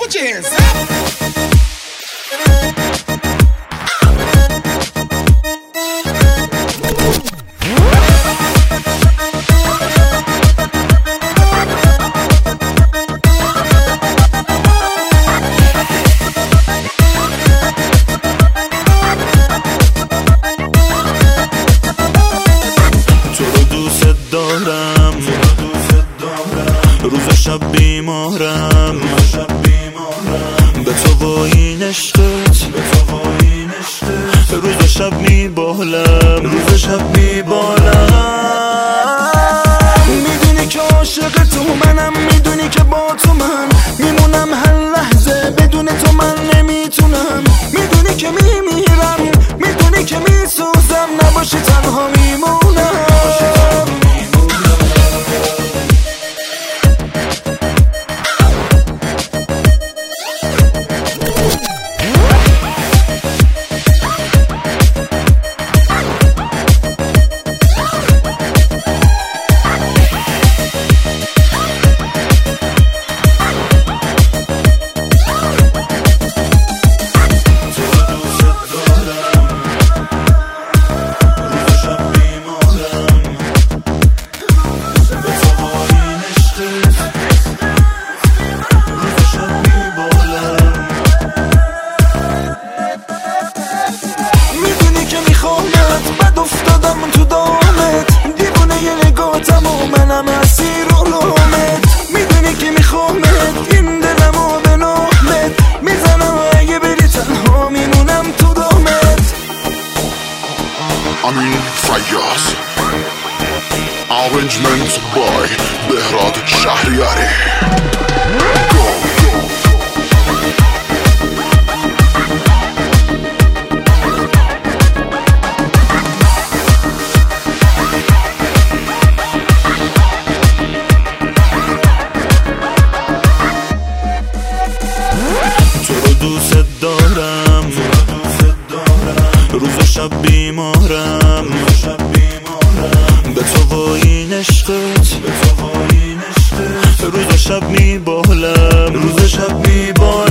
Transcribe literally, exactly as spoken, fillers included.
Put your hands up. روز شب بیمارم به تو و این عشقت، روز شب میبالم، روز شب میبالم. میدونی که عاشق تو منم، میدونی که با تو من میمونم هر لحظه، بدون تو من نمیتونم. میدونی که میمیرم، میدونی که میسوزم، نباشی تنها میمونم. بد افتادم تو دامت، دیوونه یه نگاتم و منم اسیر علومت. میدونی که میخوامت، این دلمو به نامت میزنم، اگه بری تنها میمونم تو دامت. امین فیاض، arrangement by بهراد شهریاری. دوست دارم، روز شب بیمارم به تو و این عشقت، روز شب میبالم، روز شب میبالم.